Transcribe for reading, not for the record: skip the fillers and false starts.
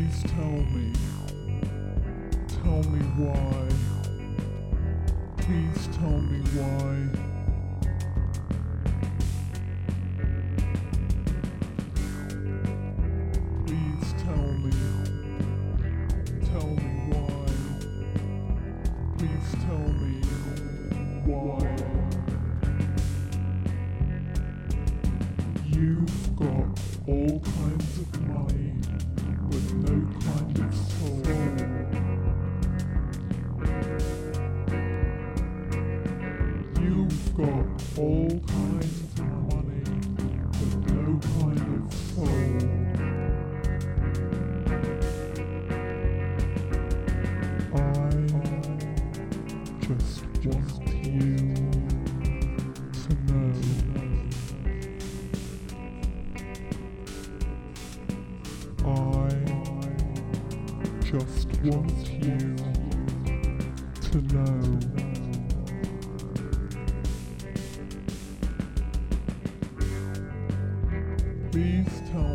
Please tell me why. Please tell me why. Please tell me why. Please tell me why. You've got all kinds of money, but no kind of soul. You've got all kinds of money, but no kind of soul. I just want you to know. I just want you to know. Please tell